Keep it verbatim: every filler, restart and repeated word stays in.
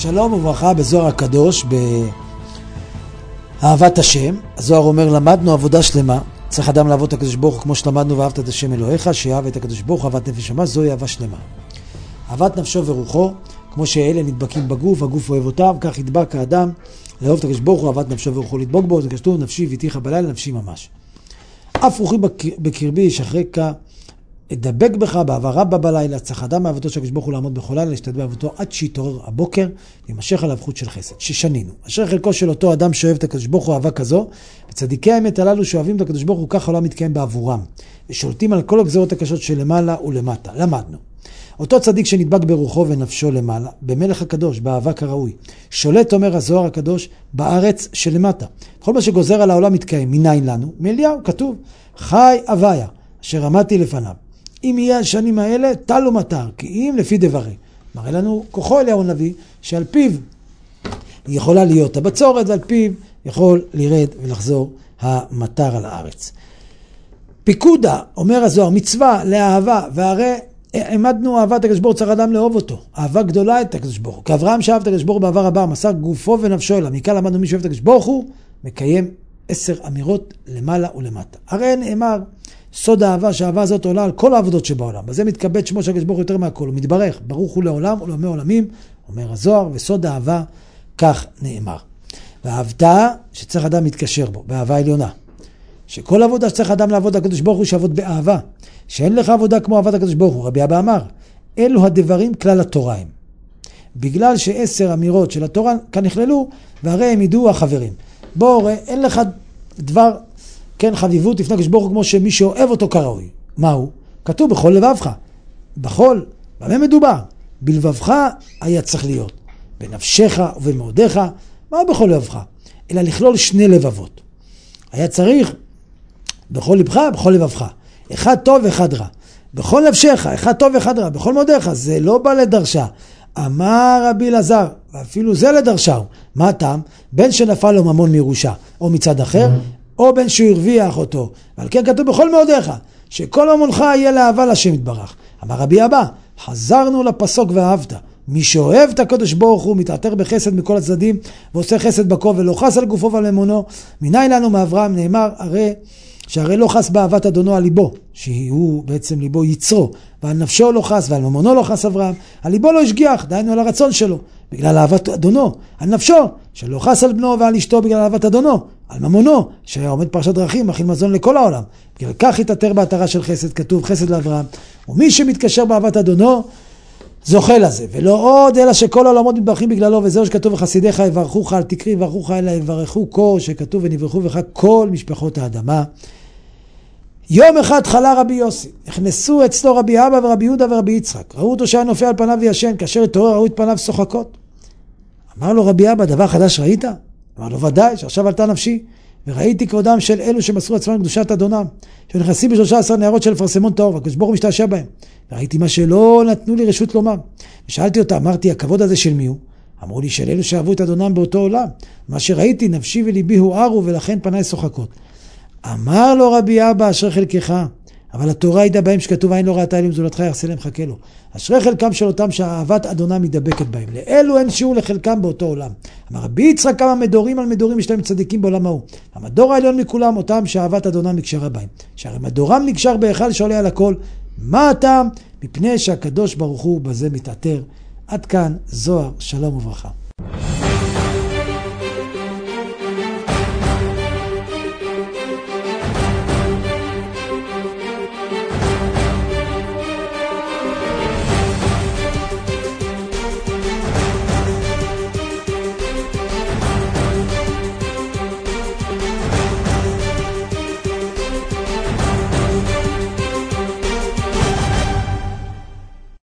שלום וברכה בזוהר הקדוש, באהבת השם. הזוהר אומר, למדנו עבודה שלמה, צריך אדם לעבוד את הקדוש ברוך הוא כמו שלמדנו ואהבת את השם אלוהיך, שיאהב את הקדוש ברוך הוא, אהבת נפש ממש, זוהי אהבה שלמה. אהבת נפשו ורוחו, כמו שאלה נדבקים בגוף, הגוף אוהב אותם, כך ידבק האדם לאהוב את הקדוש ברוך הוא, אהבת נפשו ורוחו לדבוק בו, זה כתוב, נפשי ביתיך בלילה, נפשי ממש. אף רוחי בקרבי ישחרק אדבק בך באהבה רבה בלילה, צריך אדם מאהבתו של הקדוש ברוך הוא לעמוד בכל לילה, להשתדל באהבתו עד שיתעורר הבוקר, וימשך עליו חוט של חסד, ששנינו. אשר חלקו של אותו אדם שאוהב את הקדוש ברוך הוא אהבה כזו, וצדיקי האמת הללו שאוהבים את הקדוש ברוך הוא, כך העולם מתקיים בעבורם, ושולטים על כל הגזרות הקשות שלמעלה ולמטה. למדנו. אותו צדיק שנדבק ברוחו ונפשו למעלה, במלך הקדוש, באהבה כראוי, שולט, אומר הזוהר הקדוש, בארץ שלמטה. כל מה שגוזר על העולם מתקיים. מניין לנו? מאליהו, כתוב, חי הוויה, אשר עמדתי לפניו. אם יהיה השנים האלה, תל ומטר, כי אם לפי דברי. מראה לנו כוחו אליהו הנביא, שעל פיו יכולה להיות הבצורת, ועל פיו יכול לרד ולחזור המטר על הארץ. פיקודה, אומר הזוהר, מצווה לאהבה, והרי עמדנו אהבת הקדוש ברוך הוא, צריך אדם לאהוב אותו. אהבה גדולה את הקדוש ברוך הוא. כאברהם שאהב את הקדוש ברוך הוא בעבר רבה, מסר גופו ונפשו אליו. מכאן למדנו מי שאוהב את הקדוש ברוך הוא, מקיים עשר אמירות למעלה ולמטה. הרי נאמר, סוד האהבה, שהאהבה הזאת עולה על כל העבודות שבעולם. בזה מתקבץ שמו של הקדוש ברוך הוא יותר מהכל. הוא מתברך, ברוך הוא לעולם ולעולמי עולמים, אומר הזוהר, וסוד האהבה, כך נאמר. והאהבתה שצריך אדם מתקשר בו, באהבה עליונה. שכל עבודה שצריך אדם לעבוד הקדוש ברוך הוא, שעבוד באהבה. שאין לך עבודה כמו אהבת הקדוש ברוך הוא. רבי אבא אמר, אלו הדברים כלל התורה הם. בגלל שעשר אמירות של התורה כאן נכללו, והרי הם ידעו החברים. בואו, אין לך דבר, כן, חביבות לפני הקדוש ברוך הוא כמו שמי שאוהב אותו כראוי. מהו? כתוב בכל לבבך. בכל, במה מדובר? בלבבך היה צריך להיות. בנפשך ובמאודיך, מה בכל לבבך? אלא לכלול שני לבבות. היה צריך בכל לבך, בכל לבבך. אחד טוב ואחד רע. בכל נפשך, אחד טוב ואחד רע. בכל מאודיך, זה לא בא לדרשה. אמר רבי אלעזר, ואפילו זה לדרשהו. מה הטעם? בין שנפל לו ממון מירושה, או מצד אחר, או בין שהוא הרוויח אותו. ועל כן כתוב בכל מאודיך, שכל ממונך יהיה לאהבה לשם יתברך. אמר רבי אבא, חזרנו לפסוק ואהבת. מי שאוהב את הקדוש ברוך הוא, מתעטר בחסד מכל הצדדים, ועושה חסד בקו ולא חס על גופו ועל ממונו. מניין לנו מאברהם נאמר, הרי שהרי לא חס באהבת אדונו על ליבו, שהוא בעצם ליבו יצרו, ועל נפשו לא חס ועל ממונו לא חס אברהם, על ליבו לא השגיח, דיינו על הרצון שלו, בגלל אהבת אדונו, על נפשו, שלא חס על בנו ועל אשתו בגלל אהבת אדונו, על ממונו, שהיה עומד פרשת דרכים, מכין מזון לכל העולם, בגלל כך התעטר בהתרה של חסד, כתוב חסד לאברהם, ומי שמתקשר באהבת אדונו, זוכה לזה, ולא עוד אלא שכל העולמות מתברכים בגללו, וזהו שכתוב וחסידיך יברכוך, אל תקרי יברכוך אלא יברכו כה, שכתוב ונברכו בך כל משפחות האדמה. יום אחד חלה רבי יוסי, נכנסו אצלו רבי אבא ורבי יהודה ורבי יצחק, ראו אותו שהיה נופל על פניו וישן, כאשר התעורר ראו את פניו שוחקות. אמר לו רבי אבא, דבר חדש ראית? אמר לו ודאי, שעכשיו עלתה נפשי, וראיתי כבודם של אלו שמסרו עצמם קדושת אדונם, שנכנסים בשלושה עשר נערות של פרסמון טהור, והקדוש ברוך הוא משתעשע בהם. וראיתי מה שלא נתנו לי רשות לומר. ושאלתי אותה, אמרתי, הכבוד הזה של מי הוא? אמרו לי, של אלו שאהבו את אדונם באותו עולם. מה שראיתי, נפשי וליבי הוארו, ולכן פניי שוחקות. אמר לו רבי אבא, אשרי חלקך, אבל התורה ידע בהם שכתוב, אין לא ראתה אלו זולתך יחסה להם חכה לו. אשרי חלקם של אותם שאהבת אדונם מדבקת בהם. לאלו אין שיעור לחלקם באותו עולם. אמר רבי יצחק, כמה מדורים על מדורים יש להם צדיקים בעולם ההוא. המדור העליון מכולם אותם שאהבת אדונם נקשרה בהם. שהרי מדורם נקשר בהיכל שעולה על הכל. מה הטעם? מפני שהקדוש ברוך הוא בזה מתעטר. עד כאן זוהר, שלום וברכה.